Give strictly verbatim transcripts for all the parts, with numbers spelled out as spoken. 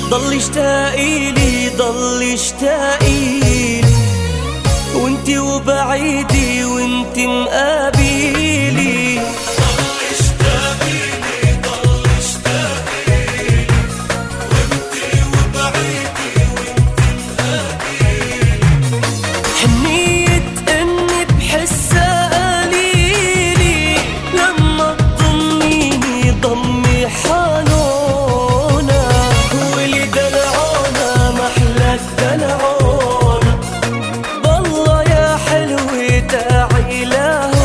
ضل اشتاقيلي ضل اشتاقيلي وانتي وبعيدي وانتي مقابيلي. ضل اشتاقيلي ضل اشتاقيلي وانتي وبعيدي وانتي مقابيلي. حنية اني بحسها قليلي لما تضميني ضمي حنونة واللي دلعونا محلى الدلعون. بالله يا حلوة تعي لهونا.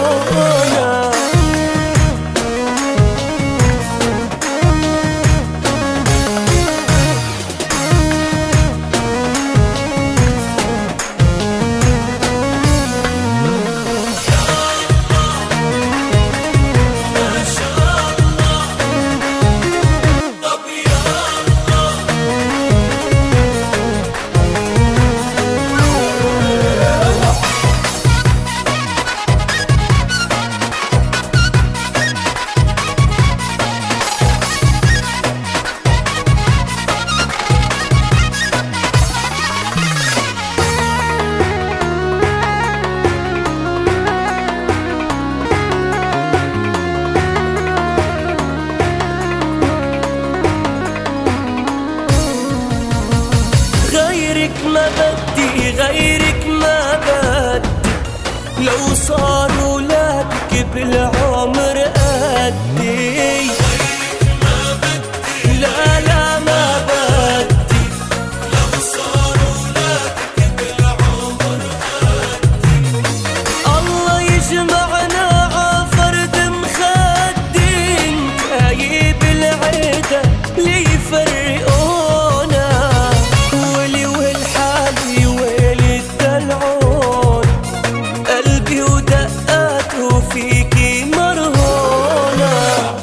غيرك ما بدي غيرك ما بدي لو صار ولادك بالعمر قدي. ما بدي لا لا ما بدي لو صار ولادك بالعمر قدي. الله يجمعنا عفرد مخدين كايب العيدة اللي يفرقونا. ولي والحالي ويلي الدلعون قلبي ودقاته فيكي مرهونة.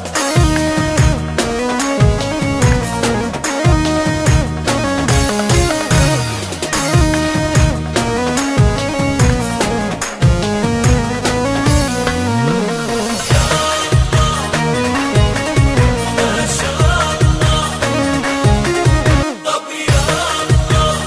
ما شاء الله طب يا الله.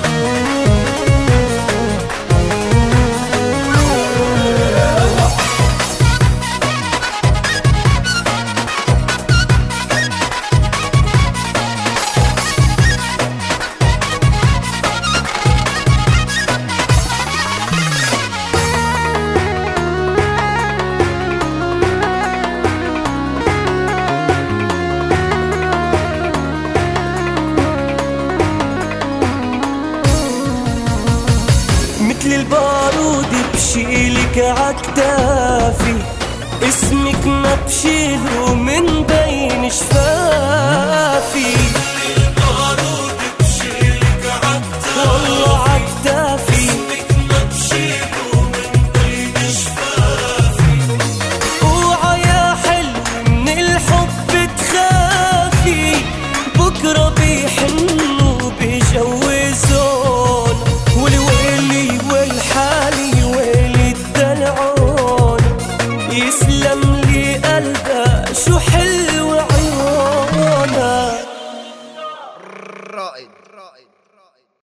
مثل البارود بشيلك عكتافي اسمك ما بشيله من بين شفافي. البارود بشيلك عالتافي والله عكتافي